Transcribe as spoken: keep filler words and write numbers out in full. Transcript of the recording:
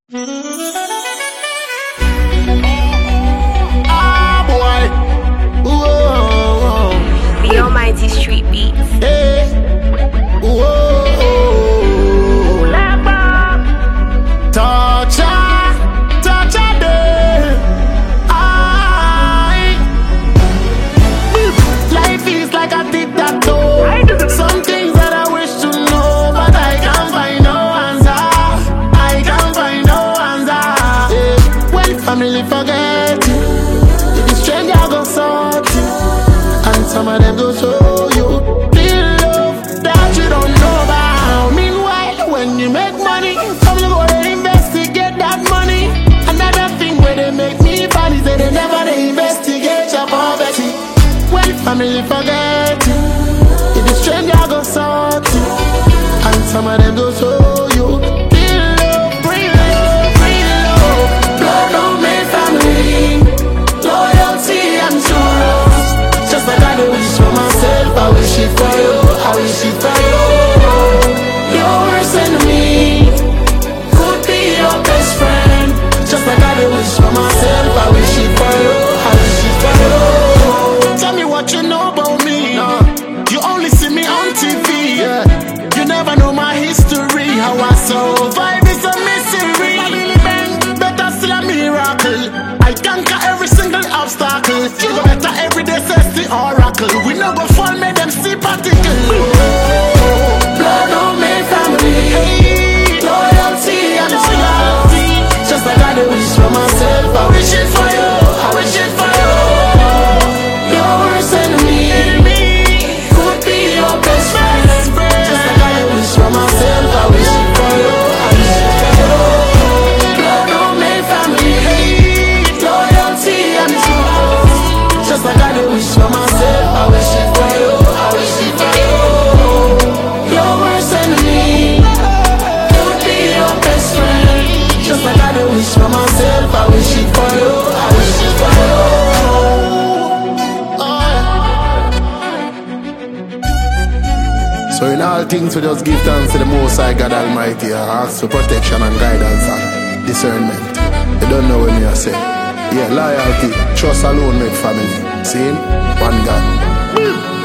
Ah, boy. Whoa. The Almighty Street Beats. Hey. Whoa. Torture. Torture day. I. Life is like a tic-tac-toe. Some things that I wish to know, but I can't find no answer. I can't find no answer. Yeah. Well, family forget you. If the stranger go sort you, and some of them go show you real love that you don't know about. Meanwhile, when you make money, some go they investigate that money. Another thing where they make me funny, say they never they investigate your poverty. Well, family forget you. If the stranger go sort you, and some of them go show you real love, real love, real love. Blood don't make family, loyalty and true love. Just like I do wish for myself, I wish it for you, I wish it for you. Your worst enemy could be your best friend. Just like I do wish for myself, I wish it for you, I wish it for you. Tell me what you know about me. No. You only see me on T V. Yeah. You never know my history. How I survive is a mystery. Better still a miracle. I conquer every single obstacle. You go better every day, says the oracle. We no go fall, make them see particle. Blood don't make family. Hey. Loyalty and love. Just like I do wish for myself, I wish it for you, I wish it for you. Your worst enemy could be your best friend. Just like I do wish for myself, I wish it for you, I wish it for you. Blood don't make family, loyalty and true. Just like I do wish for myself, I wish it for you, I wish it for you. Your worst enemy could be your best friend. Just like I do wish for myself, I wish it for you, I wish it for you. So in all things we just give thanks to the Most High God Almighty, and ask for protection and guidance and discernment. You don't know when you say. Yeah, loyalty, trust alone make family. See? One God.